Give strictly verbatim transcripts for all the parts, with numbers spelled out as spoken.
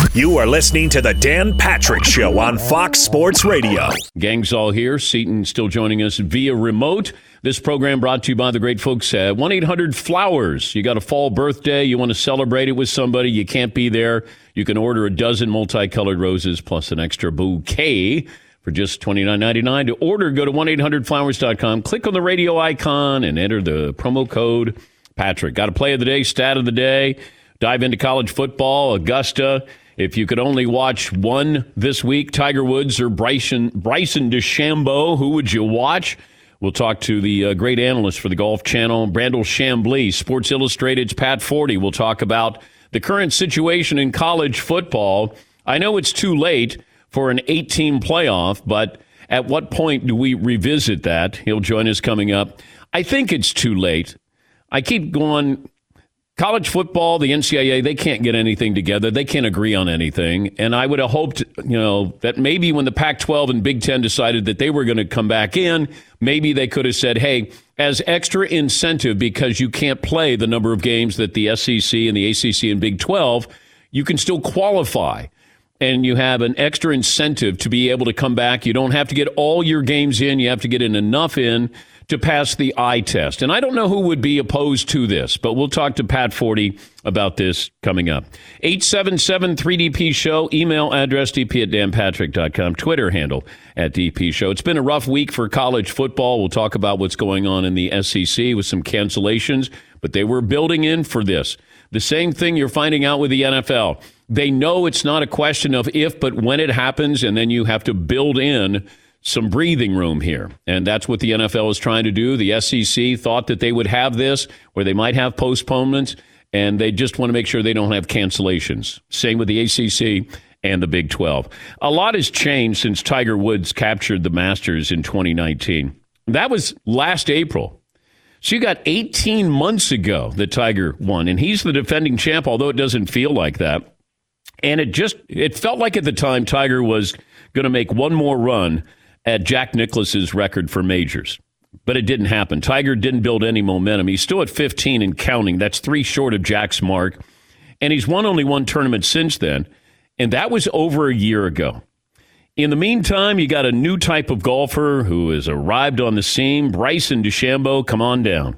You are listening to the Dan Patrick Show on Fox Sports Radio. Gang's all here. Seton still joining us via remote. This program brought to you by the great folks at one eight hundred flowers. You got a fall birthday, you want to celebrate it with somebody, you can't be there. You can order a dozen multicolored roses plus an extra bouquet for just twenty-nine ninety-nine. To order, go to one eight hundred flowers dot com, click on the radio icon, and enter the promo code Patrick. Got a play of the day, stat of the day, dive into college football, Augusta. If you could only watch one this week, Tiger Woods or Bryson, Bryson DeChambeau, who would you watch? We'll talk to the uh, great analyst for the Golf Channel, Brandel Chambly. Sports Illustrated's Pat Forty. We'll talk about the current situation in college football. I know it's too late for an eight-team playoff, but at what point do we revisit that? He'll join us coming up. I think it's too late. I keep going... College football, the N C double A, they can't get anything together. They can't agree on anything. And I would have hoped, you know, that maybe when the Pac twelve and Big Ten decided that they were going to come back in, maybe they could have said, hey, as extra incentive, because you can't play the number of games that the S E C and the A C C and Big twelve, you can still qualify. And you have an extra incentive to be able to come back. You don't have to get all your games in. You have to get in enough in to pass the eye test. And I don't know who would be opposed to this, but we'll talk to Pat Forty about this coming up. eight seven seven three D P show, email address d p at dan patrick dot com, Twitter handle at D P show. It's been a rough week for college football. We'll talk about what's going on in the S E C with some cancellations, but they were building in for this. The same thing you're finding out with the N F L. They know it's not a question of if, but when it happens, and then you have to build in some breathing room here. And that's what the N F L is trying to do. The S E C thought that they would have this, where they might have postponements, and they just want to make sure they don't have cancellations. Same with the A C C and the Big twelve. A lot has changed since Tiger Woods captured the Masters in twenty nineteen. That was last April. So you got eighteen months ago that Tiger won, and he's the defending champ, although it doesn't feel like that. And it just, it felt like at the time Tiger was going to make one more run at Jack Nicklaus's record for majors. But it didn't happen. Tiger didn't build any momentum. He's still at fifteen and counting. That's three short of Jack's mark. And he's won only one tournament since then. And that was over a year ago. In the meantime, you got a new type of golfer who has arrived on the scene. Bryson DeChambeau, come on down.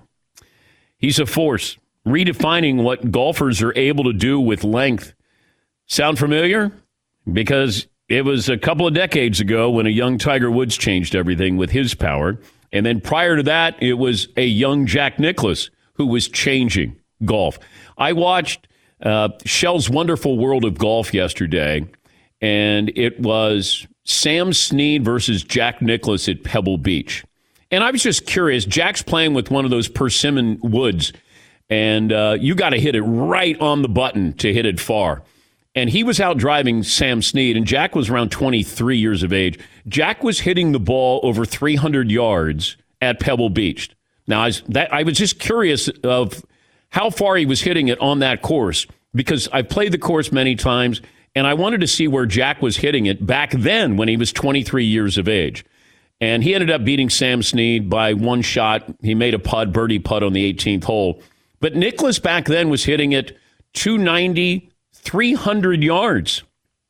He's a force, redefining what golfers are able to do with length. Sound familiar? Because it was a couple of decades ago when a young Tiger Woods changed everything with his power. And then prior to that, it was a young Jack Nicklaus who was changing golf. I watched uh, Shell's Wonderful World of Golf yesterday, and it was Sam Snead versus Jack Nicklaus at Pebble Beach. And I was just curious. Jack's playing with one of those persimmon woods, and uh, you got to hit it right on the button to hit it far. And he was out driving Sam Snead, and Jack was around twenty-three years of age. Jack was hitting the ball over three hundred yards at Pebble Beach. Now, I was, that, I was just curious of how far he was hitting it on that course, because I've played the course many times, and I wanted to see where Jack was hitting it back then when he was twenty-three years of age. And he ended up beating Sam Snead by one shot. He made a putt, birdie putt on the eighteenth hole. But Nicklaus back then was hitting it two ninety, three hundred yards.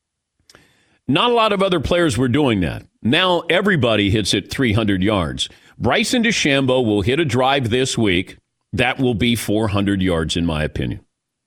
Not a lot of other players were doing that. Now everybody hits it three hundred yards. Bryson DeChambeau will hit a drive this week. That will be four hundred yards, in my opinion.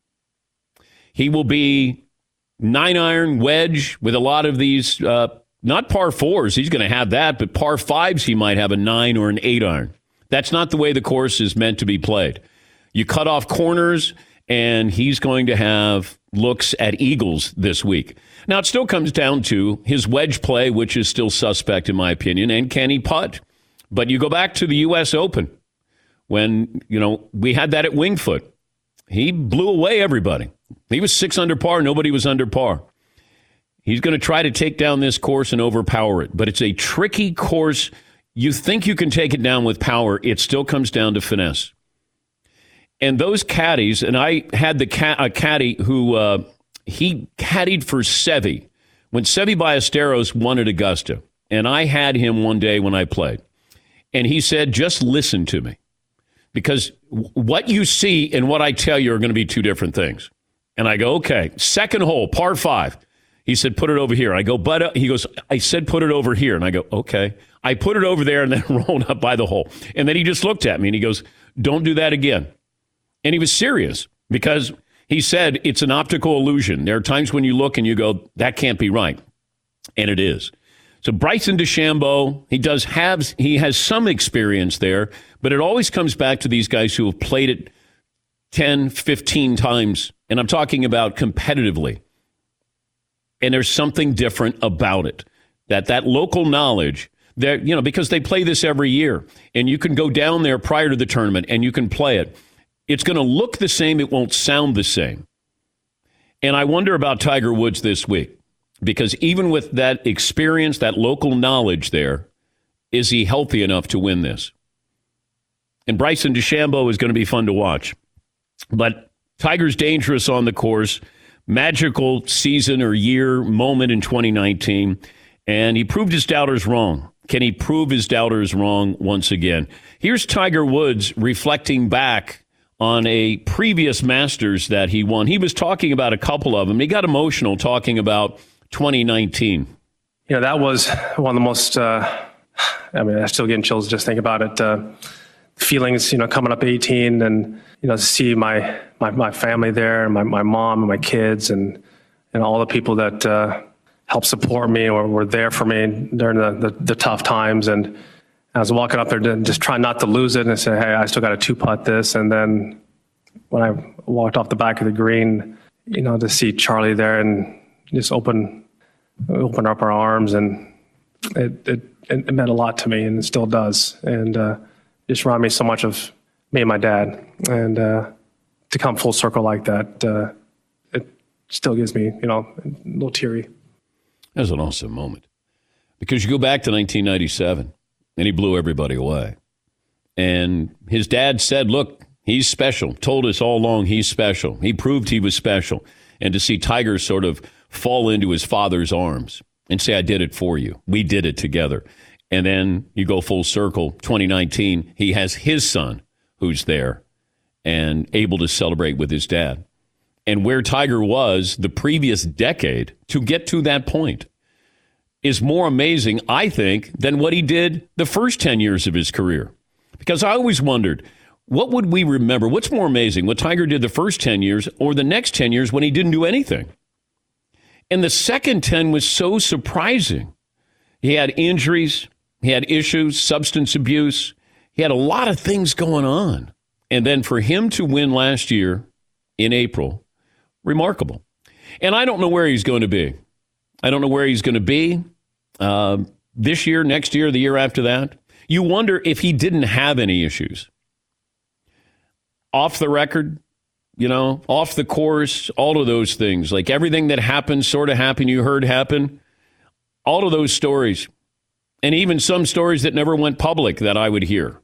He will be nine iron wedge with a lot of these, uh, not par fours. He's going to have that, but par fives, he might have a nine or an eight iron. That's not the way the course is meant to be played. You cut off corners, and he's going to have looks at eagles this week. Now, it still comes down to his wedge play, which is still suspect in my opinion, and can he putt? But you go back to the U S Open when, you know, we had that at Winged Foot. He blew away everybody. He was six under par. Nobody was under par. He's going to try to take down this course and overpower it, but it's a tricky course. You think you can take it down with power. It still comes down to finesse. And those caddies, and I had the ca- a caddy who uh, he caddied for Seve when Seve Ballesteros won at Augusta. And I had him one day when I played. And he said, just listen to me. Because what you see and what I tell you are going to be two different things. And I go, okay, second hole, par five. He said, put it over here. I go, but uh, he goes, I said, put it over here. And I go, okay. I put it over there and then rolled up by the hole. And then he just looked at me and he goes, don't do that again. And he was serious because he said it's an optical illusion. There are times when you look and you go, that can't be right. And it is. So Bryson DeChambeau, he does have, he has some experience there, but it always comes back to these guys who have played it ten, fifteen times. And I'm talking about competitively. And there's something different about it. That that local knowledge, that, you know, because they play this every year. And you can go down there prior to the tournament and you can play it. It's going to look the same. It won't sound the same. And I wonder about Tiger Woods this week. Because even with that experience, that local knowledge there, is he healthy enough to win this? And Bryson DeChambeau is going to be fun to watch. But Tiger's dangerous on the course. Magical season or year moment in twenty nineteen. And he proved his doubters wrong. Can he prove his doubters wrong once again? Here's Tiger Woods reflecting back on a previous Masters that he won. He was talking about a couple of them. He got emotional talking about twenty nineteen. You know, that was one of the most, uh, I mean, I'm still getting chills just think about it. Uh, feelings, you know, coming up eighteen and, you know, to see my, my, my family there, and my, my mom and my kids and, and all the people that uh, helped support me or were there for me during the, the, the tough times. And I was walking up there to just trying not to lose it and say, hey, I still got a two putt this. And then when I walked off the back of the green, you know, to see Charlie there and just open, open up our arms, and it, it, it meant a lot to me, and it still does. And uh, just reminded me so much of me and my dad. And uh, to come full circle like that, uh, it still gives me, you know, a little teary. That was an awesome moment. Because you go back to nineteen ninety-seven, and he blew everybody away. And his dad said, look, he's special. Told us all along he's special. He proved he was special. And to see Tiger sort of fall into his father's arms and say, I did it for you. We did it together. And then you go full circle, twenty nineteen, he has his son who's there and able to celebrate with his dad. And where Tiger was the previous decade to get to that point is more amazing, I think, than what he did the first ten years of his career. Because I always wondered, what would we remember? What's more amazing, what Tiger did the first ten years or the next ten years when he didn't do anything? And the second ten was so surprising. He had injuries. He had issues, substance abuse. He had a lot of things going on. And then for him to win last year in April, remarkable. And I don't know where he's going to be. I don't know where he's going to be uh, this year, next year, the year after that. You wonder if he didn't have any issues. Off the record, you know, off the course, all of those things. Like everything that happened, sort of happened, you heard happen. All of those stories. And even some stories that never went public that I would hear.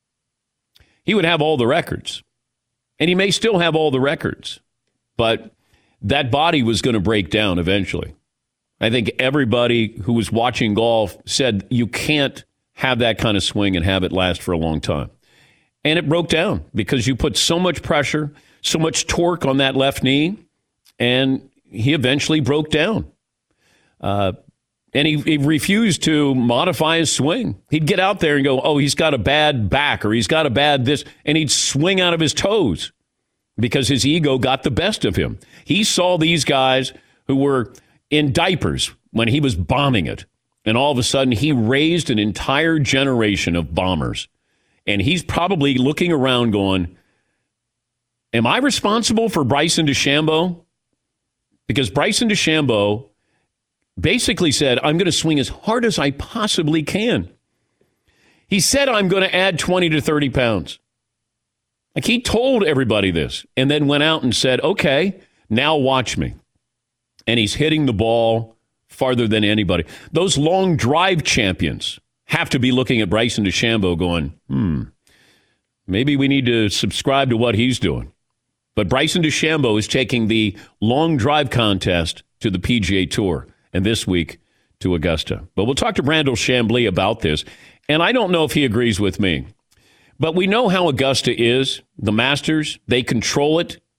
He would have all the records. And he may still have all the records. But that body was going to break down eventually. I think everybody who was watching golf said you can't have that kind of swing and have it last for a long time. And it broke down because you put so much pressure, so much torque on that left knee, and he eventually broke down. Uh, and he, he refused to modify his swing. He'd get out there and go, oh, he's got a bad back or he's got a bad this, and he'd swing out of his toes because his ego got the best of him. He saw these guys who were in diapers when he was bombing it, and all of a sudden he raised an entire generation of bombers. And he's probably looking around going, am I responsible for Bryson DeChambeau? Because Bryson DeChambeau basically said, I'm going to swing as hard as I possibly can. He said, I'm going to add twenty to thirty pounds. Like he told everybody this and then went out and said, okay, now watch me. And he's hitting the ball farther than anybody. Those long drive champions have to be looking at Bryson DeChambeau going, hmm, maybe we need to subscribe to what he's doing. But Bryson DeChambeau is taking the long drive contest to the P G A Tour, and this week to Augusta. But we'll talk to Brandel Chamblee about this, and I don't know if he agrees with me. But we know how Augusta is, the Masters. They control it.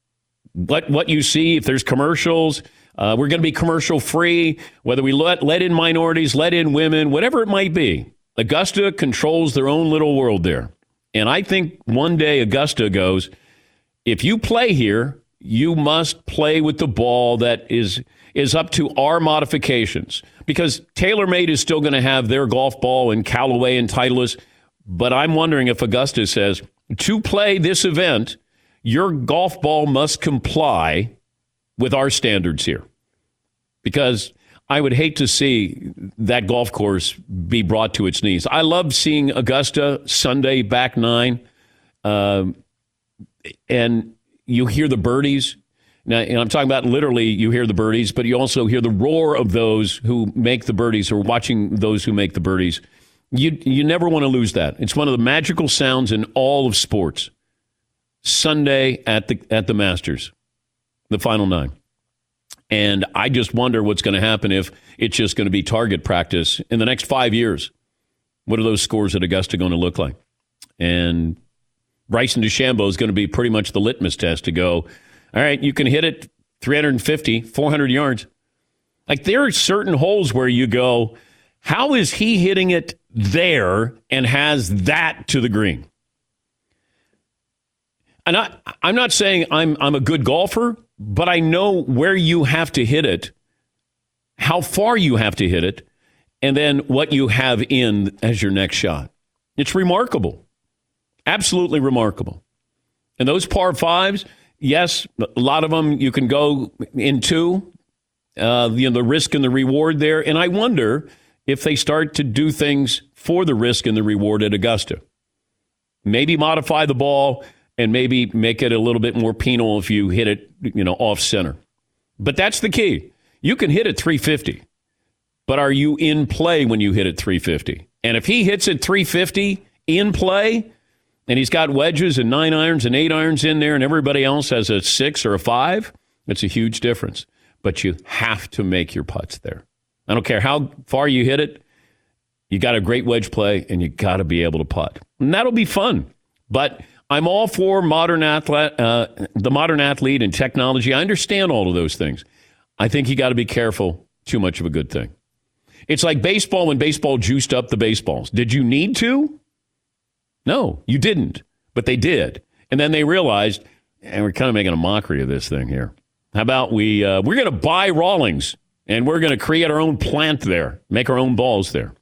what what you see, if there's commercials, uh, we're going to be commercial free, whether we let, let in minorities, let in women, whatever it might be. Augusta controls their own little world there. And I think one day Augusta goes, if you play here, you must play with the ball that is is up to our modifications. Because TaylorMade is still going to have their golf ball and Callaway and Titleist. But I'm wondering if Augusta says, to play this event, your golf ball must comply with our standards here. Because I would hate to see that golf course be brought to its knees. I love seeing Augusta Sunday back nine, uh, and you hear the birdies. Now, and I'm talking about literally you hear the birdies, but you also hear the roar of those who make the birdies or watching those who make the birdies. You you never want to lose that. It's one of the magical sounds in all of sports. Sunday at the at the Masters, the final nine. And I just wonder what's going to happen if it's just going to be target practice in the next five years. What are those scores at Augusta going to look like? And Bryson DeChambeau is going to be pretty much the litmus test to go, all right, you can hit it three fifty, four hundred yards. Like there are certain holes where you go, how is he hitting it there and has that to the green? And I, I'm not saying I'm I'm a good golfer, but I know where you have to hit it, how far you have to hit it, and then what you have in as your next shot. It's remarkable. Absolutely remarkable. And those par fives, yes, a lot of them you can go into, uh, you know, the risk and the reward there. And I wonder if they start to do things for the risk and the reward at Augusta. Maybe modify the ball and maybe make it a little bit more penal if you hit it, you know, off center. But that's the key. You can hit it three fifty, but are you in play when you hit it three fifty? And if he hits it three fifty in play, and he's got wedges and nine irons and eight irons in there, and everybody else has a six or a five, it's a huge difference. But you have to make your putts there. I don't care how far you hit it. You got a great wedge play, and you got to be able to putt. And that'll be fun. But I'm all for modern athlete, uh, the modern athlete and technology. I understand all of those things. I think you got to be careful. Too much of a good thing. It's like baseball when baseball juiced up the baseballs. Did you need to? No, you didn't. But they did. And then they realized, and we're kind of making a mockery of this thing here. How about we, uh, we're going to buy Rawlings, and we're going to create our own plant there, make our own balls there.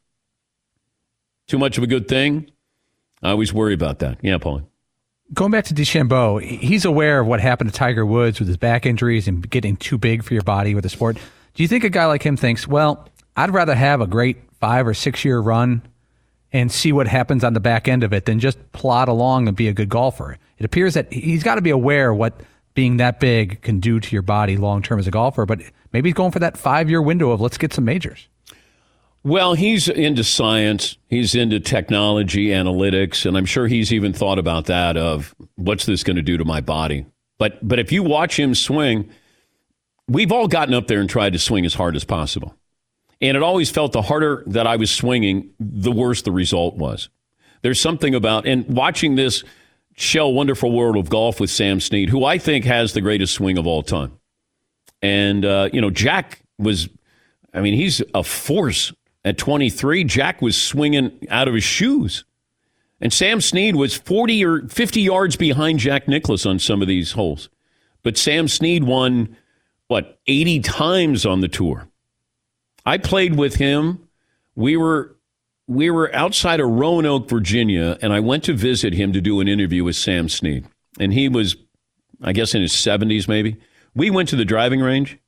Too much of a good thing? I always worry about that. Yeah, Paul. Going back to DeChambeau, he's aware of what happened to Tiger Woods with his back injuries and getting too big for your body with the sport. Do you think a guy like him thinks, well, I'd rather have a great five or six year run and see what happens on the back end of it than just plod along and be a good golfer? It appears that he's got to be aware of what being that big can do to your body long term as a golfer, but maybe he's going for that five year window of let's get some majors. Well, he's into science. He's into technology, analytics, and I'm sure he's even thought about that of what's this going to do to my body. But but if you watch him swing, we've all gotten up there and tried to swing as hard as possible. And it always felt the harder that I was swinging, the worse the result was. There's something about, and watching this show, Wonderful World of Golf with Sam Snead, who I think has the greatest swing of all time. And, uh, you know, Jack was, I mean, he's a force. At twenty-three, Jack was swinging out of his shoes. And Sam Snead was forty or fifty yards behind Jack Nicklaus on some of these holes. But Sam Snead won, what, eighty times on the tour. I played with him. We were we were outside of Roanoke, Virginia, and I went to visit him to do an interview with Sam Snead. And he was, I guess, in his seventies maybe. We went to the driving range.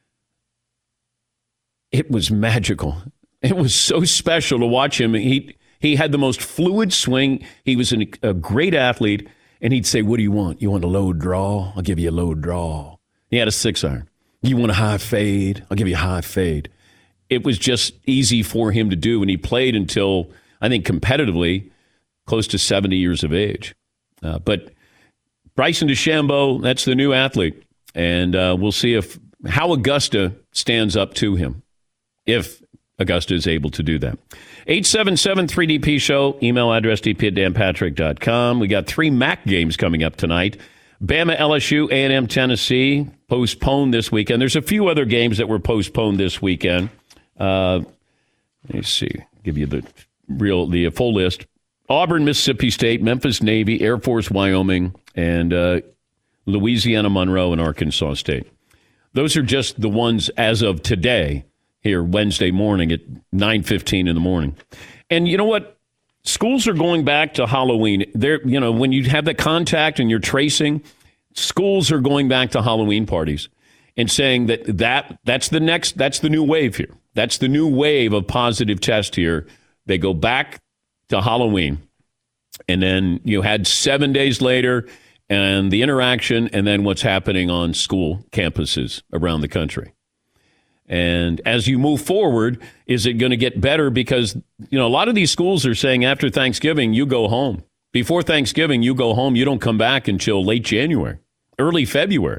It was magical. It was so special to watch him. He he had the most fluid swing. He was an, a great athlete. And he'd say, what do you want? You want a low draw? I'll give you a low draw. He had a six iron. You want a high fade? I'll give you a high fade. It was just easy for him to do. And he played until, I think, competitively, close to seventy years of age. Uh, but Bryson DeChambeau, that's the new athlete. And uh, we'll see if how Augusta stands up to him, if Augusta is able to do that. eight seven seven three D P show, email address d p at dan patrick dot com. We got three M A C games coming up tonight. Bama, L S U, A and M, Tennessee postponed this weekend. There's a few other games that were postponed this weekend. Uh, let me see. Give you the real the full list. Auburn, Mississippi State, Memphis Navy, Air Force, Wyoming, and uh, Louisiana Monroe and Arkansas State. Those are just the ones as of today here Wednesday morning at nine fifteen in the morning. And you know what? Schools are going back to Halloween. They're, you know, when you have that contact and you're tracing, schools are going back to Halloween parties and saying that, that that's the next, that's the new wave here. That's the new wave of positive test here. They go back to Halloween. And then you had seven days later and the interaction and then what's happening on school campuses around the country. And as you move forward, is it going to get better? Because, you know, a lot of these schools are saying after Thanksgiving, you go home. Before Thanksgiving, you go home. You don't come back until late January, early February.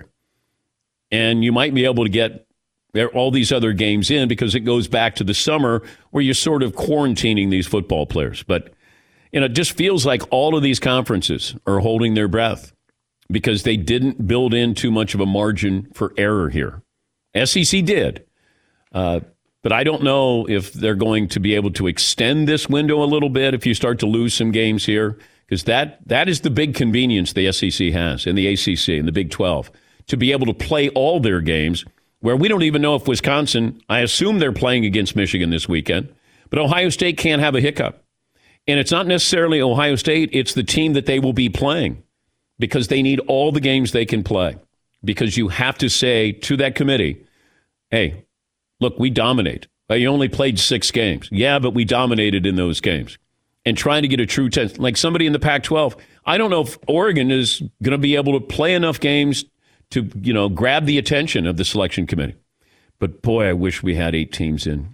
And you might be able to get all these other games in because it goes back to the summer where you're sort of quarantining these football players. But, you know, it just feels like all of these conferences are holding their breath because they didn't build in too much of a margin for error here. S E C did. Uh, but I don't know if they're going to be able to extend this window a little bit if you start to lose some games here, because that, that is the big convenience the S E C has and the A C C and the Big twelve, to be able to play all their games where we don't even know if Wisconsin, I assume they're playing against Michigan this weekend, but Ohio State can't have a hiccup. And it's not necessarily Ohio State, it's the team that they will be playing because they need all the games they can play, because you have to say to that committee, hey, look, we dominate. You only played six games. Yeah, but we dominated in those games. And trying to get a true test, like somebody in the Pac twelve, I don't know if Oregon is going to be able to play enough games to, you know, grab the attention of the selection committee. But boy, I wish we had eight teams in.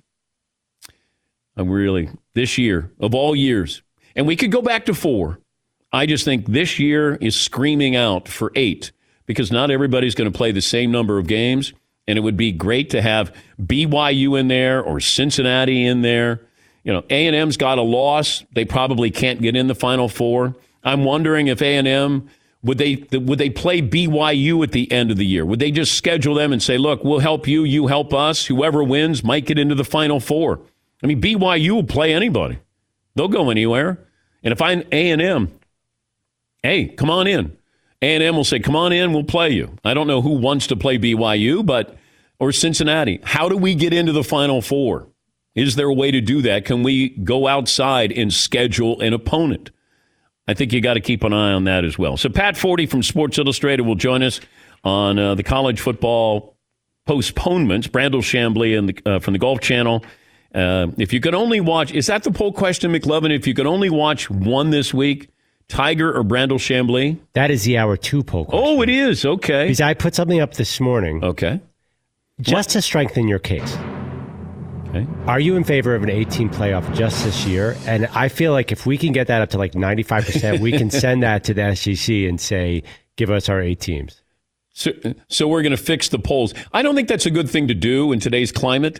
I'm really, this year, of all years, and we could go back to four. I just think this year is screaming out for eight because not everybody's going to play the same number of games. And it would be great to have B Y U in there or Cincinnati in there. You know, A and M's got a loss. They probably can't get in the Final Four. I'm wondering if A and M, would they would they play B Y U at the end of the year? Would they just schedule them and say, look, we'll help you, you help us. Whoever wins might get into the Final Four. I mean, B Y U will play anybody. They'll go anywhere. And if I'm A and M, hey, come on in. A and M will say, come on in, we'll play you. I don't know who wants to play B Y U, but or Cincinnati. How do we get into the Final Four? Is there a way to do that? Can we go outside and schedule an opponent? I think you got to keep an eye on that as well. So Pat Forty from Sports Illustrated will join us on uh, the college football postponements. Brandel Chambly and the, uh, from the Golf Channel. Uh, if you could only watch, is that the poll question, McLovin? If you could only watch one this week, Tiger or Brandel Chambly? That is the hour two poll question. Oh, it is. Okay. Because I put something up this morning. Okay. Just what? to strengthen your case. Okay. Are you in favor of an eighteen playoff just this year? And I feel like if we can get that up to like ninety-five percent, we can send that to the S E C and say, give us our eight teams. So, so we're going to fix the polls. I don't think that's a good thing to do in today's climate.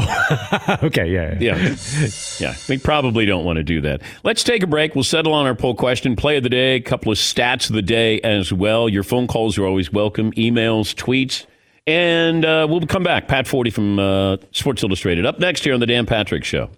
Oh, okay, yeah, yeah. Yeah, yeah. We probably don't want to do that. Let's take a break. We'll settle on our poll question, play of the day, a couple of stats of the day as well. Your phone calls are always welcome, emails, tweets, and uh, we'll come back. Pat Forty from uh, Sports Illustrated. Up next here on the Dan Patrick Show.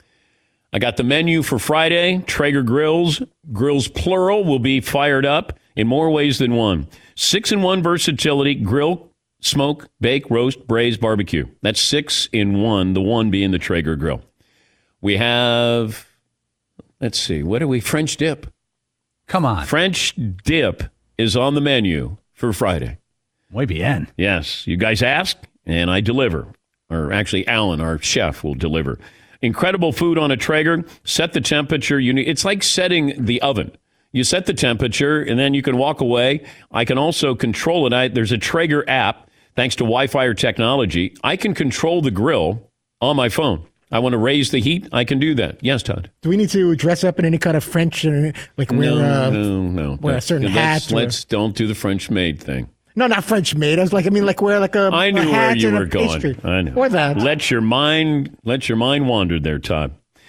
I got the menu for Friday. Traeger grills, grills plural, will be fired up in more ways than one. Six in one versatility, grill, smoke, bake, roast, braise, barbecue. That's six in one, the one being the Traeger grill. We have, let's see, what are we? French dip. Come on. French dip is on the menu for Friday. Muy bien. Yes. You guys ask, and I deliver. Or actually, Alan, our chef, will deliver. Incredible food on a Traeger. Set the temperature. You need, it's like setting the oven. You set the temperature, and then you can walk away. I can also control it. I, there's a Traeger app. Thanks to Wi-Fi or technology, I can control the grill on my phone. I want to raise the heat. I can do that. Yes, Todd. Do we need to dress up in any kind of French, uh, like wear, no, uh, no, no. wear a certain let's, hat? Or... Let's don't do the French maid thing. No, not French maid. I was like, I mean, like wear like a, I knew a hat where you and were a going. pastry. I know. Or that. Let your mind, let your mind wander there, Todd.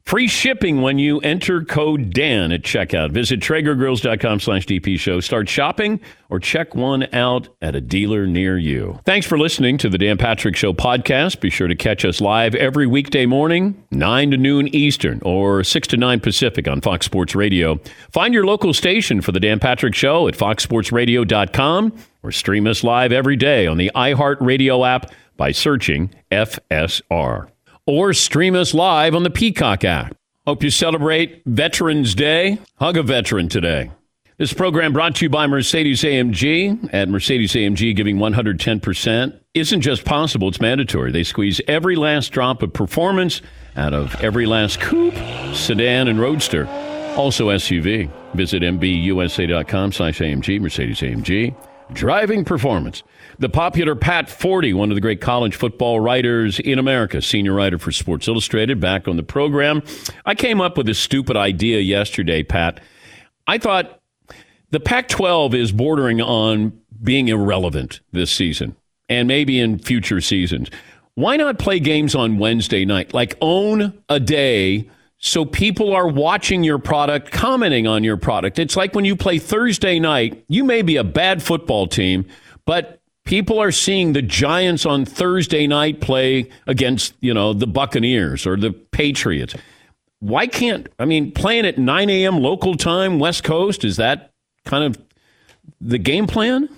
Free shipping when you enter code Dan at checkout. Visit TraegerGrills.com slash DP show. Start shopping or check one out at a dealer near you. Thanks for listening to the Dan Patrick Show podcast. Be sure to catch us live every weekday morning, nine to noon Eastern or six to nine Pacific on Fox Sports Radio. Find your local station for the Dan Patrick Show at fox sports radio dot com or stream us live every day on the iHeartRadio app by searching F S R. Or stream us live on the Peacock app. Hope you celebrate Veterans Day. Hug a veteran today. This program brought to you by Mercedes A M G. At Mercedes A M G, giving one hundred ten percent isn't just possible, it's mandatory. They squeeze every last drop of performance out of every last coupe, sedan, and roadster. Also S U V. Visit M B U S A dot com slash A M G, Mercedes A M G. Driving performance. The popular Pat Forty, one of the great college football writers in America, senior writer for Sports Illustrated, back on the program. I came up with a stupid idea yesterday, Pat. I thought the Pac twelve is bordering on being irrelevant this season and maybe in future seasons. Why not play games on Wednesday night? Like own a day so people are watching your product, commenting on your product. It's like when you play Thursday night, you may be a bad football team, but people are seeing the Giants on Thursday night play against, you know, the Buccaneers or the Patriots. Why can't, I mean, playing at nine a.m. local time, West Coast, is that kind of the game plan?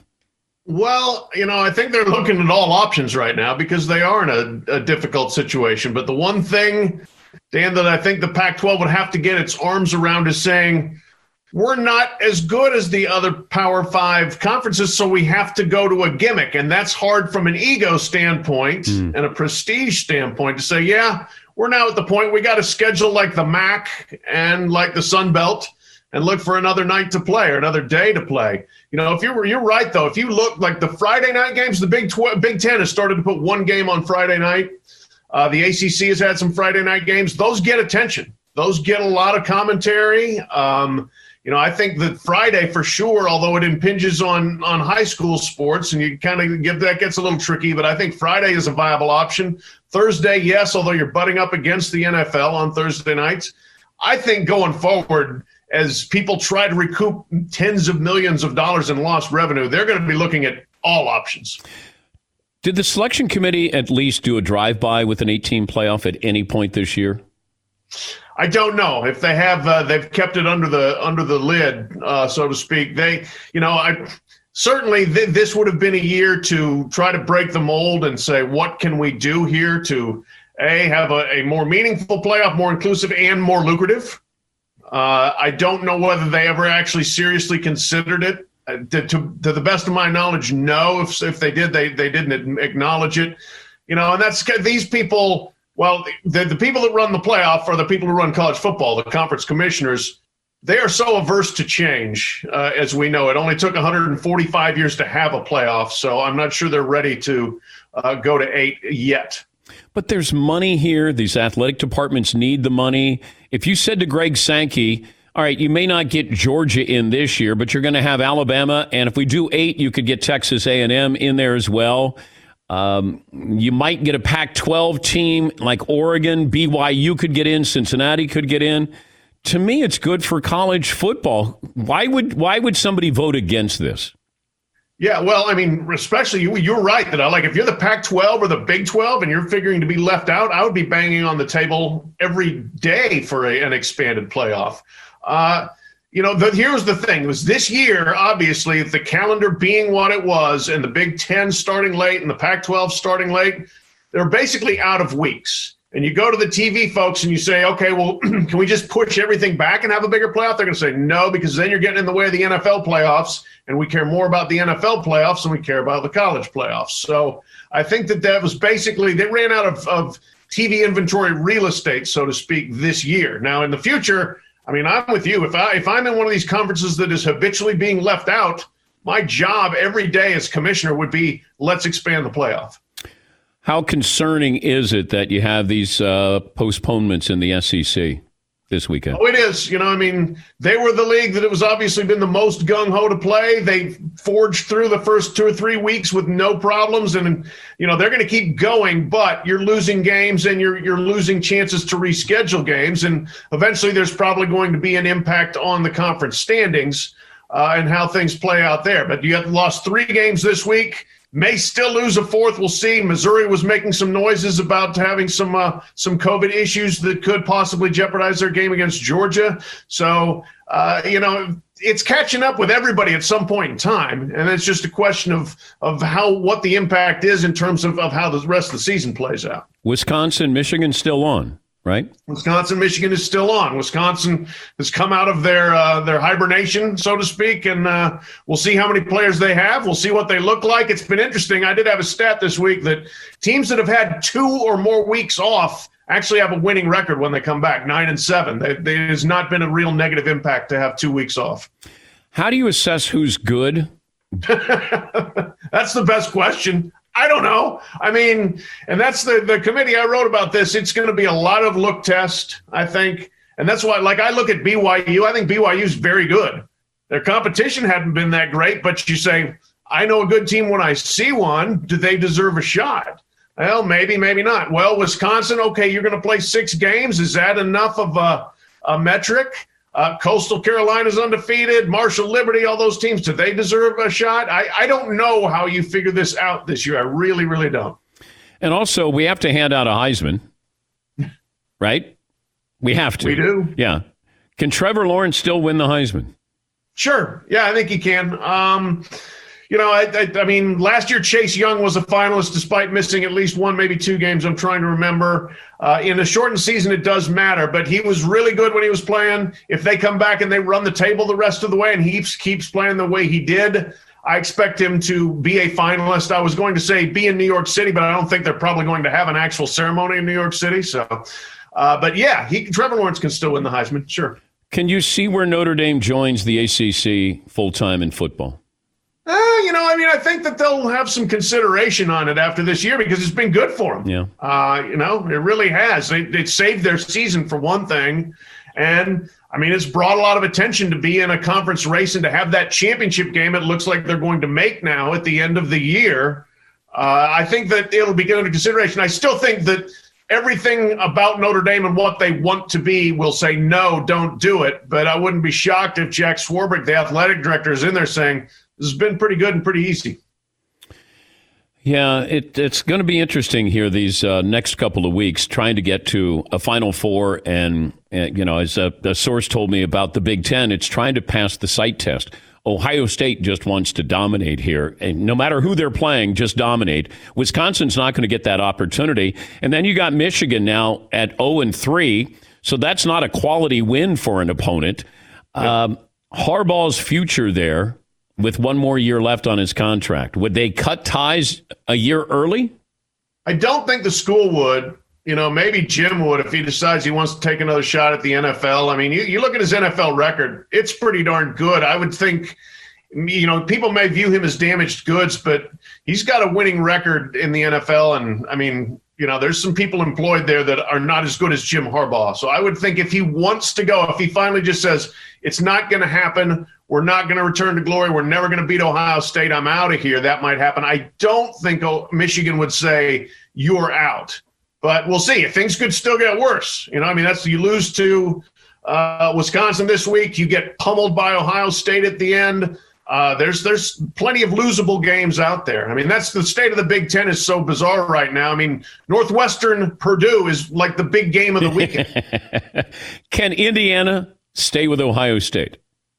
Well, you know, I think they're looking at all options right now because they are in a, a difficult situation. But the one thing, Dan, that I think the Pac twelve would have to get its arms around is saying, we're not as good as the other Power Five conferences, so we have to go to a gimmick. And that's hard from an ego standpoint mm. and a prestige standpoint to say, yeah, we're now at the point we got to schedule like the M A C and like the Sun Belt and look for another night to play or another day to play. You know, if you were, you're right, though. If you look like the Friday night games, the Big tw- Big Ten has started to put one game on Friday night. Uh, the A C C has had some Friday night games. Those get attention. Those get a lot of commentary. Um, You know, I think that Friday for sure, although it impinges on on high school sports, and you kind of give that gets a little tricky, but I think Friday is a viable option. Thursday, yes, although you're butting up against the N F L on Thursday nights. I think going forward, as people try to recoup tens of millions of dollars in lost revenue, they're going to be looking at all options. Did the selection committee at least do a drive-by with an eight-team playoff at any point this year? I don't know if they have. Uh, they've kept it under the under the lid, uh, so to speak. They, you know, I certainly th- this would have been a year to try to break the mold and say, what can we do here to a have a, a more meaningful playoff, more inclusive, and more lucrative. Uh, I don't know whether they ever actually seriously considered it. Uh, to, to, to the best of my knowledge, no. If if they did, they they didn't acknowledge it. You know, and that's these people. Well, the, the people that run the playoff are the people who run college football, the conference commissioners. They are so averse to change, uh, as we know. It only took one hundred forty-five years to have a playoff, so I'm not sure they're ready to uh, go to eight yet. But there's money here. These athletic departments need the money. If you said to Greg Sankey, all right, you may not get Georgia in this year, but you're going to have Alabama, and if we do eight, you could get Texas A and M in there as well. Um, you might get a Pac twelve team like Oregon, B Y U could get in, Cincinnati could get in. To me, it's good for college football. Why would why would somebody vote against this? Yeah, well, I mean, especially you, you're right that I like if you're the Pac twelve or the Big twelve and you're figuring to be left out, I would be banging on the table every day for a, an expanded playoff. Uh, You know, the, here's the thing. It was this year, obviously, the calendar being what it was and the Big Ten starting late and the Pac twelve starting late, they're basically out of weeks. And you go to the T V folks and you say, okay, well, can we just push everything back and have a bigger playoff? They're going to say no, because then you're getting in the way of the N F L playoffs, and we care more about the N F L playoffs than we care about the college playoffs. So I think that that was basically, they ran out of, of T V inventory real estate, so to speak, this year. Now, in the future, I mean, I'm with you. If I if I'm in one of these conferences that is habitually being left out, my job every day as commissioner would be, let's expand the playoff. How concerning is it that you have these uh, postponements in the S E C? this weekend. Oh, it is. You know, I mean, they were the league that it was obviously been the most gung-ho to play. They forged through the first two or three weeks with no problems, and, you know, they're going to keep going, but you're losing games and you're you're losing chances to reschedule games, and eventually there's probably going to be an impact on the conference standings uh, and how things play out there. But you have lost three games this week. May still lose a fourth. We'll see. Missouri was making some noises about having some uh, some COVID issues that could possibly jeopardize their game against Georgia. So, uh, you know, it's catching up with everybody at some point in time. And it's just a question of of how what the impact is in terms of, of how the rest of the season plays out. Wisconsin, Michigan still on, right? Wisconsin, Michigan is still on. Wisconsin has come out of their uh, their hibernation, so to speak, and uh, we'll see how many players they have. We'll see what they look like. It's been interesting. I did have a stat this week that teams that have had two or more weeks off actually have a winning record when they come back, nine and seven. They, they, it has not been a real negative impact to have two weeks off. How do you assess who's good? That's the best question. I don't know. I mean, and that's the, the committee I wrote about this. It's going to be a lot of look test, I think. And that's why, like, I look at B Y U. I think B Y U is very good. Their competition hadn't been that great, but you say, I know a good team when I see one. Do they deserve a shot? Well, maybe, maybe not. Well, Wisconsin, okay, you're going to play six games. Is that enough of a, a metric? Uh, Coastal Carolina's undefeated, Marshall Liberty, all those teams, do they deserve a shot? I, I don't know how you figure this out this year. I really, really don't. And also, we have to hand out a Heisman, right? We have to. We do. Yeah. Can Trevor Lawrence still win the Heisman? Sure. Yeah, I think he can. Um, you know, I, I, I mean, last year Chase Young was a finalist despite missing at least one, maybe two games. I'm trying to remember. Uh, in a shortened season, it does matter, but he was really good when he was playing. If they come back and they run the table the rest of the way and he keeps playing the way he did, I expect him to be a finalist. I was going to say be in New York City, but I don't think they're probably going to have an actual ceremony in New York City. So, uh, but yeah, he, Trevor Lawrence can still win the Heisman. Sure. Can you see where Notre Dame joins the A C C full-time in football? Uh, you know, I mean, I think that they'll have some consideration on it after this year because it's been good for them. Yeah. Uh, you know, it really has. They, it saved their season for one thing. And, I mean, it's brought a lot of attention to be in a conference race and to have that championship game it looks like they're going to make now at the end of the year. Uh, I think that it'll be under consideration. I still think that everything about Notre Dame and what they want to be will say, no, don't do it. But I wouldn't be shocked if Jack Swarbrick, the athletic director, is in there saying, this has been pretty good and pretty easy. Yeah, it, it's going to be interesting here these uh, next couple of weeks, trying to get to a Final Four. And, uh, you know, as a, a source told me about the Big Ten, it's trying to pass the sight test. Ohio State just wants to dominate here. And no matter who they're playing, just dominate. Wisconsin's not going to get that opportunity. And then you got Michigan now at oh and three. So that's not a quality win for an opponent. Um, Harbaugh's future there, with one more year left on his contract, would they cut ties a year early? I don't think the school would. You know, maybe Jim would if he decides he wants to take another shot at the N F L. I mean, you, you look at his N F L record, it's pretty darn good. I would think, you know, people may view him as damaged goods, but he's got a winning record in the N F L. And, I mean, you know, there's some people employed there that are not as good as Jim Harbaugh. So I would think if he wants to go, if he finally just says, it's not going to happen, we're not going to return to glory, we're never going to beat Ohio State, I'm out of here, that might happen. I don't think Michigan would say, you're out. But we'll see. If things could still get worse. You know, I mean, that's you lose to uh, Wisconsin this week, you get pummeled by Ohio State at the end. Uh, there's there's plenty of losable games out there. I mean, that's the state of the Big Ten is so bizarre right now. I mean, Northwestern Purdue is like the big game of the weekend. Can Indiana stay with Ohio State?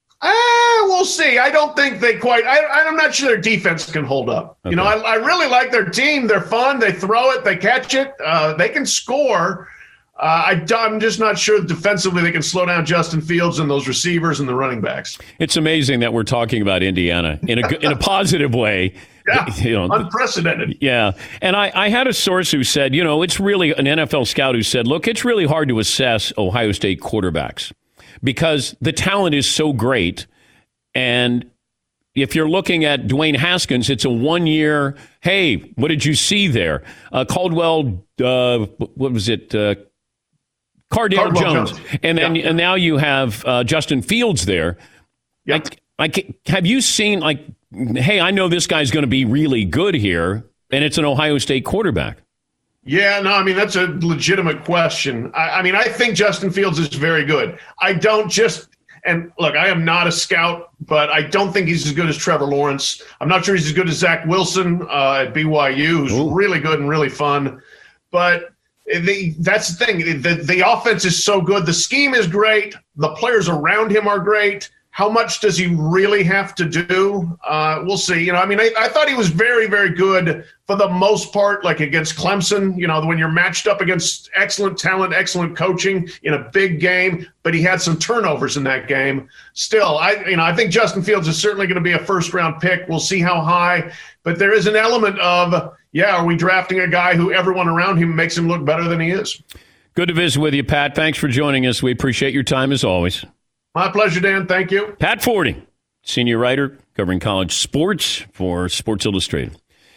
Ah, we'll see. I don't think they quite. I, I'm not sure their defense can hold up. Okay. You know, I, I really like their team. They're fun. They throw it. They catch it. Uh, they can score. Uh, I, I'm just not sure defensively they can slow down Justin Fields and those receivers and the running backs. It's amazing that we're talking about Indiana in a in a positive way. Yeah, you know, unprecedented. Yeah, and I, I had a source who said, you know, it's really an N F L scout who said, look, it's really hard to assess Ohio State quarterbacks because the talent is so great. And if you're looking at Dwayne Haskins, it's a one-year, hey, what did you see there? Uh, Caldwell, uh, what was it? Uh, Cardale, Cardale Jones. Jones. And then Yeah. and now you have uh, Justin Fields there. Yeah. Like, like, have you seen, like, hey, I know this guy's going to be really good here, and it's an Ohio State quarterback. Yeah, no, I mean, that's a legitimate question. I, I mean, I think Justin Fields is very good. I don't just, and look, I am not a scout, but I don't think he's as good as Trevor Lawrence. I'm not sure he's as good as Zach Wilson uh, at B Y U, who's Ooh. really good and really fun. But the, that's the thing. The, the offense is so good. The scheme is great. The players around him are great. How much does he really have to do? Uh, we'll see. You know, I mean, I, I thought he was very, very good for the most part, like against Clemson, you know, when you're matched up against excellent talent, excellent coaching in a big game, but he had some turnovers in that game. Still, I, you know, I think Justin Fields is certainly going to be a first round pick. We'll see how high, but there is an element of, yeah, are we drafting a guy who everyone around him makes him look better than he is? Good to visit with you, Pat. Thanks for joining us. We appreciate your time as always. My pleasure, Dan. Thank you. Pat Forty, senior writer covering college sports for Sports Illustrated.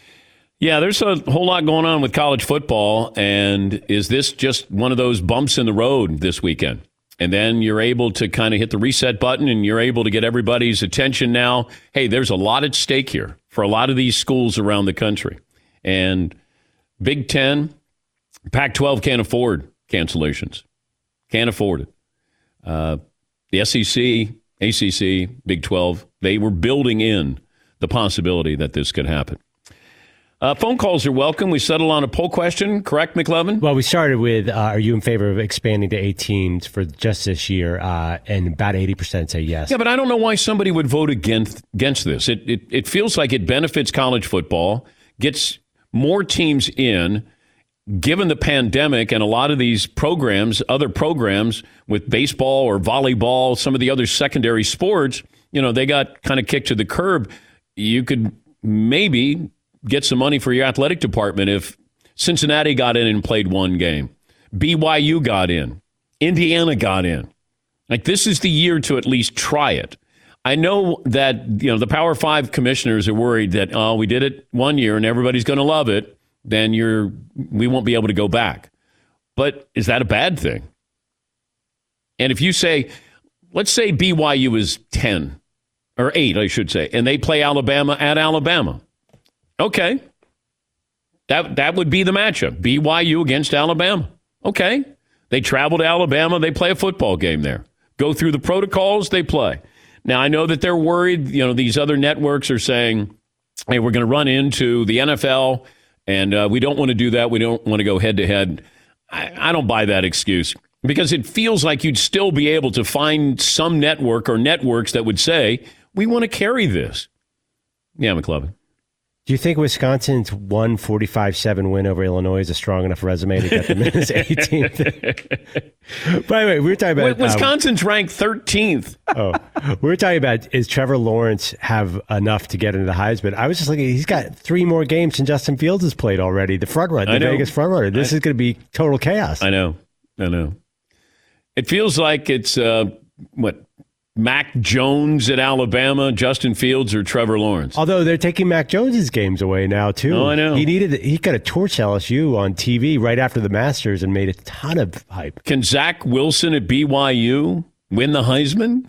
Yeah, there's a whole lot going on with college football, and is this just one of those bumps in the road this weekend? And then you're able to kind of hit the reset button, and you're able to get everybody's attention now. Hey, there's a lot at stake here for a lot of these schools around the country. And Big Ten, Pac twelve can't afford cancellations. Can't afford it. Uh, the S E C, A C C, Big twelve, they were building in the possibility that this could happen. Uh, phone calls are welcome. We settled on a poll question, correct, McLovin? Well, we started with, uh, are you in favor of expanding to eight teams for just this year? Uh, and about eighty percent say yes. Yeah, but I don't know why somebody would vote against against this. It, it it feels like it benefits college football, gets more teams in, given the pandemic and a lot of these programs, other programs with baseball or volleyball, some of the other secondary sports, you know, they got kind of kicked to the curb. You could maybe get some money for your athletic department if Cincinnati got in and played one game. B Y U got in. Indiana got in. Like, this is the year to at least try it. I know that, you know, the Power Five commissioners are worried that, oh, we did it one year and everybody's going to love it. Then you're, we won't be able to go back. But is that a bad thing? And if you say, let's say B Y U is ten, or eight, I should say, and they play Alabama at Alabama. Okay. That that would be the matchup. B Y U against Alabama. Okay. They travel to Alabama. They play a football game there. Go through the protocols. They play. Now, I know that they're worried. You know, these other networks are saying, hey, we're going to run into the N F L, and uh, we don't want to do that. We don't want to go head-to-head. I, I don't buy that excuse, because it feels like you'd still be able to find some network or networks that would say, we want to carry this. Yeah, McLovin. Do you think Wisconsin's one forty-five seven win over Illinois is a strong enough resume to get them in as eighteenth? By the way, we were talking about... Wisconsin's um, ranked thirteenth. Oh, we were talking about, is Trevor Lawrence have enough to get into the Heisman? I was just looking, he's got three more games than Justin Fields has played already. The front runner, the Vegas front runner. This I, is going to be total chaos. I know. I know. It feels like it's, uh, what, Mac Jones at Alabama, Justin Fields, or Trevor Lawrence. Although they're taking Mac Jones's games away now too. Oh, I know. He needed he got a torch L S U on T V right after the Masters and made a ton of hype. Can Zach Wilson at B Y U win the Heisman?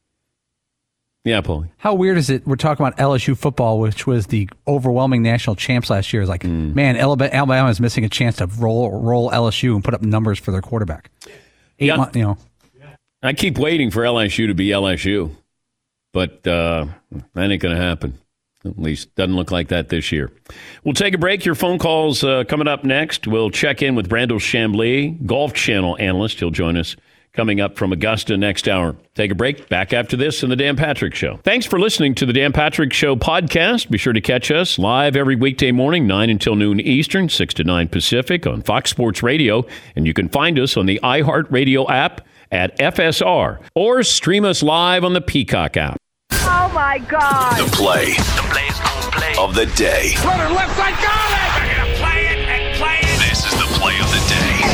Yeah, Paulie. How weird is it? We're talking about L S U football, which was the overwhelming national champs last year. It's like, mm. man, Alabama is missing a chance to roll roll L S U and put up numbers for their quarterback. Eight yeah. months, you know. I keep waiting for L S U to be L S U, but uh, that ain't going to happen. At least doesn't look like that this year. We'll take a break. Your phone calls uh, coming up next. We'll check in with Brandel Chambly, Golf Channel analyst. He'll join us coming up from Augusta next hour. Take a break. Back after this in the Dan Patrick Show. Thanks for listening to the Dan Patrick Show podcast. Be sure to catch us live every weekday morning, nine until noon Eastern, six to nine Pacific on Fox Sports Radio. And you can find us on the iHeartRadio app at F S R, or stream us live on the Peacock app. Oh, my God. The play, the play's gonna play of the day. Runner left side, got it! They're going to play it and play it. This is the play of the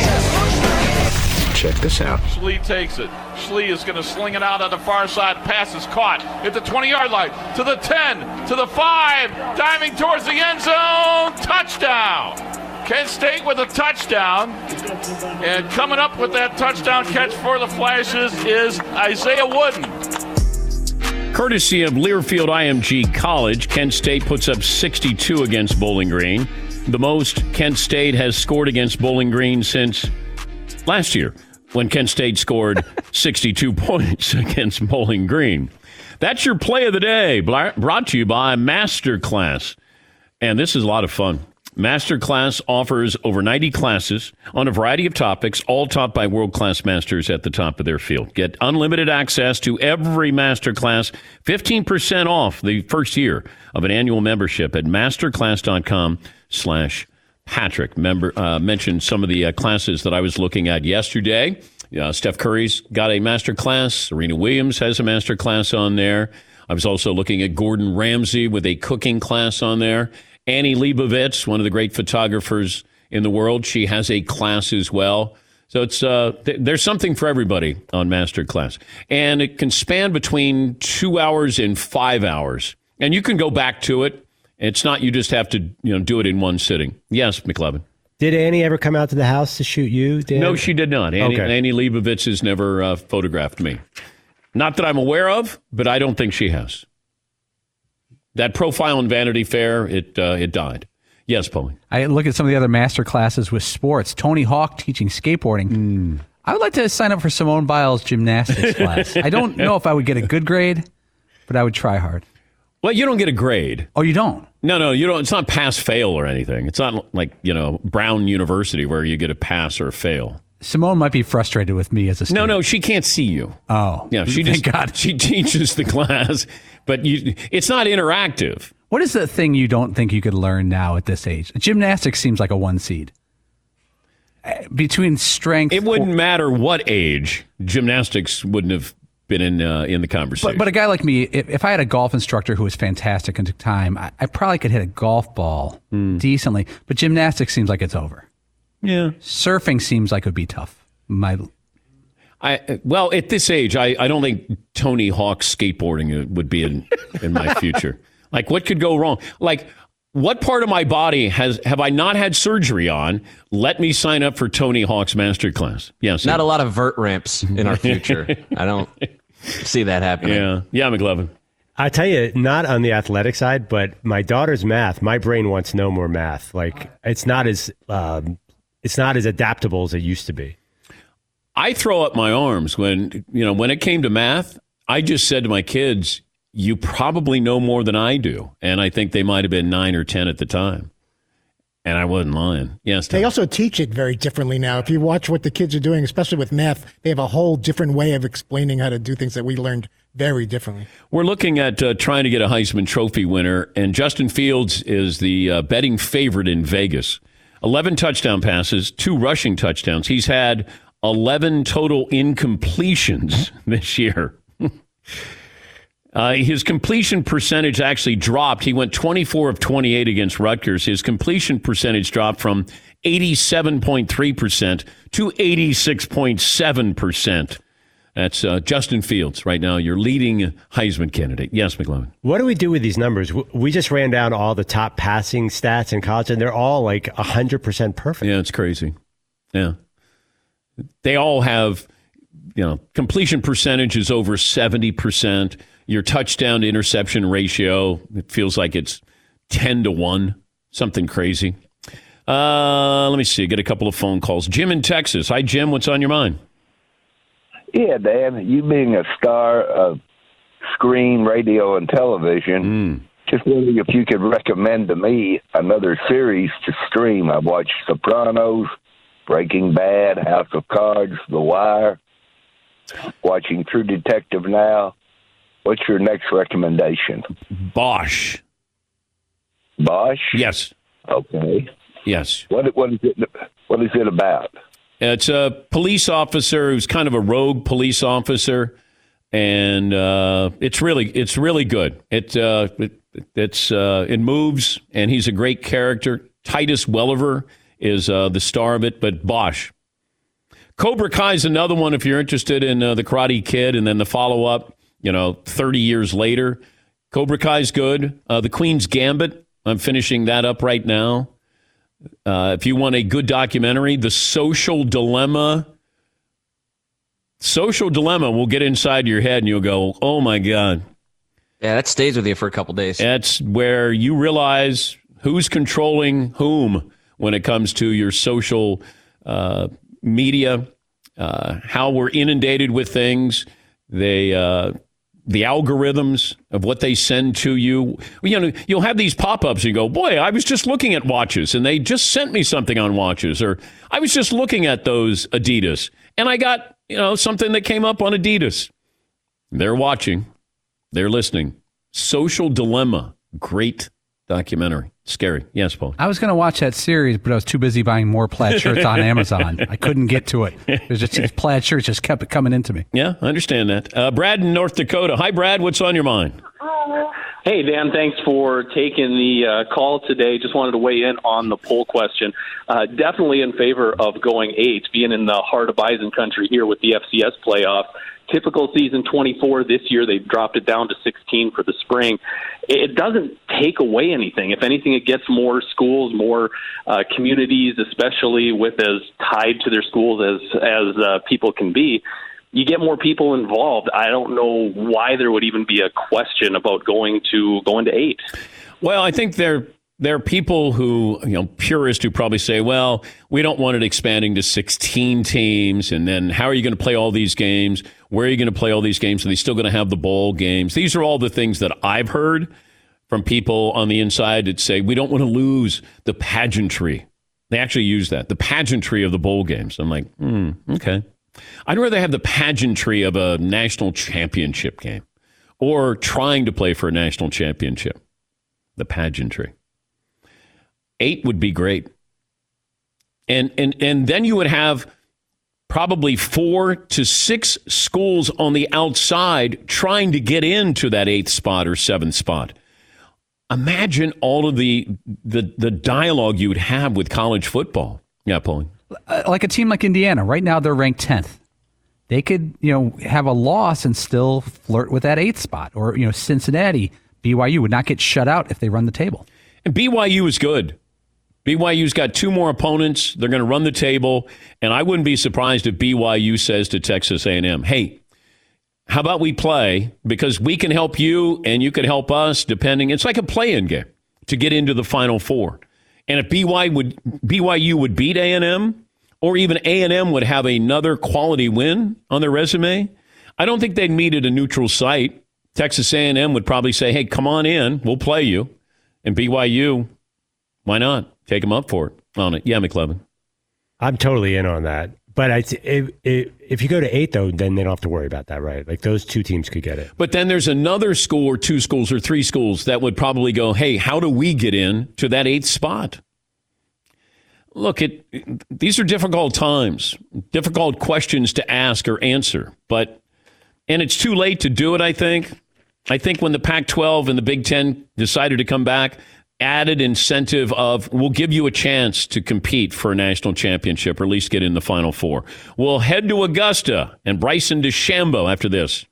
day. Check this out. Schlee takes it. Schlee is going to sling it out on the far side. Pass is caught at the twenty-yard line. To the ten, to the five. Diving towards the end zone. Touchdown. Kent State with a touchdown. And coming up with that touchdown catch for the Flashes is Isaiah Wooden. Courtesy of Learfield I M G College, Kent State puts up sixty-two against Bowling Green. The most Kent State has scored against Bowling Green since last year, when Kent State scored sixty-two points against Bowling Green. That's your play of the day, brought to you by Masterclass. And this is a lot of fun. Masterclass offers over ninety classes on a variety of topics, all taught by world-class masters at the top of their field. Get unlimited access to every Masterclass, fifteen percent off the first year of an annual membership at masterclass.com slash Patrick. Member, uh, mentioned some of the uh, classes that I was looking at yesterday. Uh, Steph Curry's got a Masterclass. Serena Williams has a Masterclass on there. I was also looking at Gordon Ramsay with a cooking class on there. Annie Leibovitz, one of the great photographers in the world, she has a class as well. So it's uh, th- there's something for everybody on Masterclass. And it can span between two hours and five hours. And you can go back to it. It's not you just have to you know do it in one sitting. Yes, McLevin. Did Annie ever come out to the house to shoot you, Dan? No, she did not. Annie, okay. Annie Leibovitz has never uh, photographed me. Not that I'm aware of, but I don't think she has. That profile in Vanity Fair, it uh, it died. Yes, Paulie. I look at some of the other master classes with sports. Tony Hawk teaching skateboarding. Mm. I would like to sign up for Simone Biles' gymnastics class. I don't know if I would get a good grade, but I would try hard. Well, you don't get a grade. Oh, you don't? No, no, you don't. It's not pass-fail or anything. It's not like, you know, Brown University where you get a pass or a fail. Simone might be frustrated with me as a student. No, no, she can't see you. Oh, yeah, she thank just God. She teaches the class, but you, it's not interactive. What is the thing you don't think you could learn now at this age? Gymnastics seems like a one seed. Between strength, it wouldn't matter what age. Gymnastics wouldn't have been in uh, in the conversation. But, but a guy like me, if, if I had a golf instructor who was fantastic and took time, I, I probably could hit a golf ball mm. decently. But gymnastics seems like it's over. Yeah, surfing seems like it would be tough. My, I well at this age, I, I don't think Tony Hawk skateboarding would be in in my future. Like, what could go wrong? Like, what part of my body has have I not had surgery on? Let me sign up for Tony Hawk's Masterclass. Yes, not a lot of vert ramps in our future. I don't see that happening. Yeah, yeah, McLevin. I tell you, not on the athletic side, but my daughter's math. My brain wants no more math. Like, it's not as um, it's not as adaptable as it used to be. I throw up my arms when you know when it came to math. I just said to my kids, you probably know more than I do. And I think they might have been nine or ten at the time. And I wasn't lying. Yes. Tom. They also teach it very differently now. If you watch what the kids are doing, especially with math, they have a whole different way of explaining how to do things that we learned very differently. We're looking at uh, trying to get a Heisman Trophy winner. And Justin Fields is the uh, betting favorite in Vegas. eleven touchdown passes, two rushing touchdowns. He's had eleven total incompletions this year. Uh, his completion percentage actually dropped. He went twenty-four of twenty-eight against Rutgers. His completion percentage dropped from eighty-seven point three percent to eighty-six point seven percent. That's uh, Justin Fields right now, your leading Heisman candidate. Yes, McLevin. What do we do with these numbers? We just ran down all the top passing stats in college, and they're all like one hundred percent perfect. Yeah, it's crazy. Yeah. They all have, you know, completion percentage is over seventy percent. Your touchdown to interception ratio, it feels like it's ten to one, something crazy. Uh, let me see. Get a couple of phone calls. Jim in Texas. Hi, Jim. What's on your mind? Yeah, Dan, you being a star of screen, radio, and television, mm. just wondering if you could recommend to me another series to stream. I've watched Sopranos, Breaking Bad, House of Cards, The Wire, watching True Detective now. What's your next recommendation? Bosch. Bosch? Yes. Okay. Yes. What what is it what is it about? It's a police officer who's kind of a rogue police officer, and uh, it's really it's really good. It uh, it it's uh, it moves, and he's a great character. Titus Welliver is uh, the star of it, but Bosch. Cobra Kai is another one if you're interested in uh, the Karate Kid, and then the follow up. You know, thirty years later, Cobra Kai's good. Uh, the Queen's Gambit, I'm finishing that up right now. Uh, if you want a good documentary, The Social Dilemma. Social Dilemma will get inside your head and you'll go, oh my God. Yeah, that stays with you for a couple days. That's where you realize who's controlling whom when it comes to your social uh, media, uh, how we're inundated with things, they, uh, the algorithms of what they send to you. You know, you'll have these pop-ups and you go, boy, I was just looking at watches and they just sent me something on watches, or I was just looking at those Adidas and I got, you know, something that came up on Adidas. They're watching. They're listening. Social Dilemma. Great documentary. Scary. Yes, Paul. I was going to watch that series, but I was too busy buying more plaid shirts on Amazon. I couldn't get to it. There's just these plaid shirts just kept coming into me. Yeah, I understand that. Uh, Brad in North Dakota. Hi, Brad. What's on your mind? Hey, Dan, thanks for taking the uh, call today. Just wanted to weigh in on the poll question. Uh, definitely in favor of going eight, being in the heart of Bison country here with the F C S playoff. Typical season twenty-four. This year they've dropped it down to sixteen for the spring. It doesn't take away anything. If anything, it gets more schools, more uh, communities, especially with as tied to their schools as as uh, people can be. You get more people involved. I don't know why there would even be a question about going to going to eight. Well, I think there there are people who, you know, purists who probably say, well, we don't want it expanding to sixteen teams, and then how are you going to play all these games? Where are you going to play all these games? Are they still going to have the bowl games? These are all the things that I've heard from people on the inside that say we don't want to lose the pageantry. They actually use that, the pageantry of the bowl games. I'm like, hmm, okay. I'd rather have the pageantry of a national championship game or trying to play for a national championship. The pageantry. Eight would be great. And and and then you would have probably four to six schools on the outside trying to get into that eighth spot or seventh spot. Imagine all of the the, the dialogue you would have with college football. Yeah, Pauline. Like a team like Indiana, right now they're ranked tenth. They could, you know, have a loss and still flirt with that eighth spot. Or, you know, Cincinnati, B Y U would not get shut out if they run the table. And B Y U is good. B Y U's got two more opponents. They're going to run the table. And I wouldn't be surprised if B Y U says to Texas A and M, hey, how about we play? Because we can help you and you can help us, depending. It's like a play-in game to get into the Final Four. And if B Y U would, B Y U would beat A and M, or even A and M would have another quality win on their resume, I don't think they'd meet at a neutral site. Texas A and M would probably say, hey, come on in. We'll play you. And B Y U, why not? Take them up for it on it. Yeah, McLevin. I'm totally in on that. But I, if, if, if you go to eight, though, then they don't have to worry about that, right? Like those two teams could get it. But then there's another school or two schools or three schools that would probably go, hey, how do we get in to that eighth spot? Look, it, these are difficult times, difficult questions to ask or answer. But, and it's too late to do it, I think. I think when the Pac twelve and the Big Ten decided to come back, added incentive of, we'll give you a chance to compete for a national championship or at least get in the Final Four. We'll head to Augusta and Bryson DeChambeau after this.